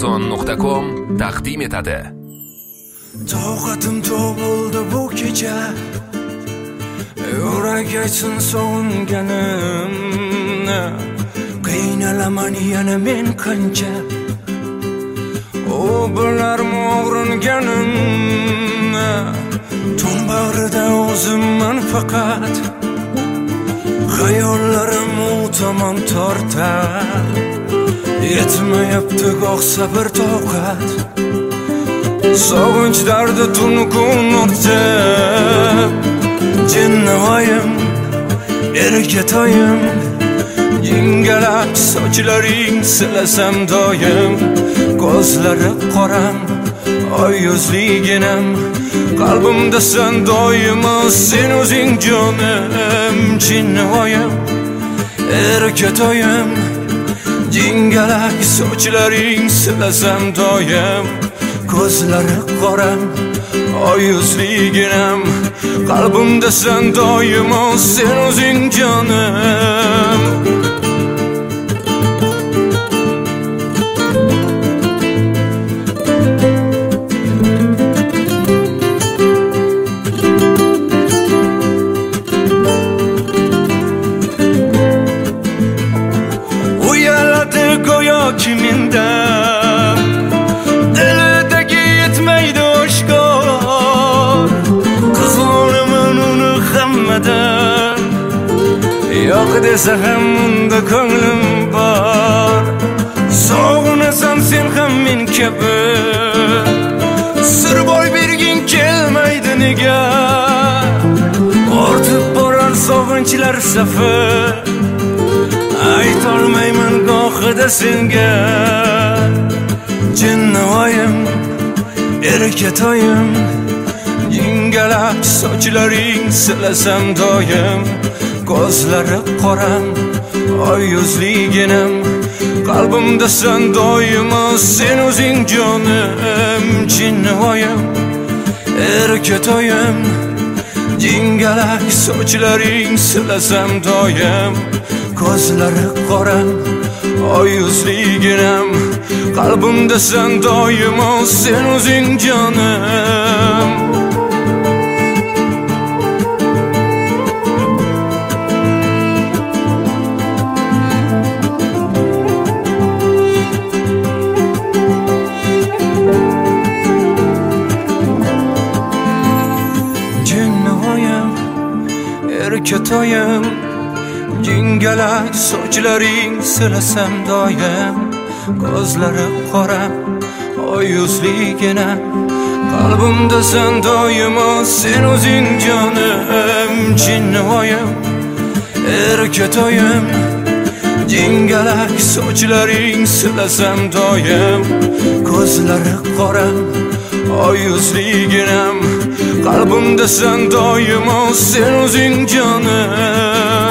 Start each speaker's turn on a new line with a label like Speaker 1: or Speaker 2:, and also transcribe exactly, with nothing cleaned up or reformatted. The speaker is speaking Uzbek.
Speaker 1: amazon nuqta com taqdim etadi.
Speaker 2: Toqatim to'bildi bu kecha, yurak aytsin sog'inganimni. Qiynalaman yana men qancha, u bilarmi og'ringanimni. Tun bag'rida o'zimman faqat, xayollarim u tomon tortar. Yetmayapti goh sabr toqat, sog'inch dardi tun kun ortib. Jinnavoyim, erkatoyim, jingalak sochlaring silasam doim. Ko'zlari qoram, oy yuzliginam, qalbimda sen doimo, sen o'zing jonim. Jinnavoyim, erkatoyim, jingalak sochlaring silasam doim. Ko'zlari qoram, oy yuzliginam, qalbimda sen doimo, sen o'zing jonim. Uyaladi go'yo kimingdan, dilidagi yetmaydi oshkor. Qizg'onaman uni hammadan, yo'q desa ham unda ko'nglim bor. Sog'inasan sen ham men kabi, sir boy berging kelmaydi nega? Ortib borar sog'inchlar safi, aytolmayman gohida senga. Jinnavoyim, erkatoyim, jingalak sochlaring silasam doim. Ko'zlari qoram, oy yuzliginam, qalbimda sen doimo, sen o'zing jonim. Jinnavoyim, erkatoyim, jingalak sochlaring silasam doim. Ko'zlari qoram, oy yuzliginam, qalbimda sen doimo, sen o'zing jonim. Jinnavoyim, erkatoyim, jingalak sochlaring silasam doim. Ko'zlari qoram, oy yuzliginam, qalbimda sen doimo, sen o'zing jonim. Jinnavoyim, erkatoyim, jingalak sochlaring silasam doim. Ko'zlari qoram, oy yuzliginam, qalbimda sen doimo, sen o'zing jonim.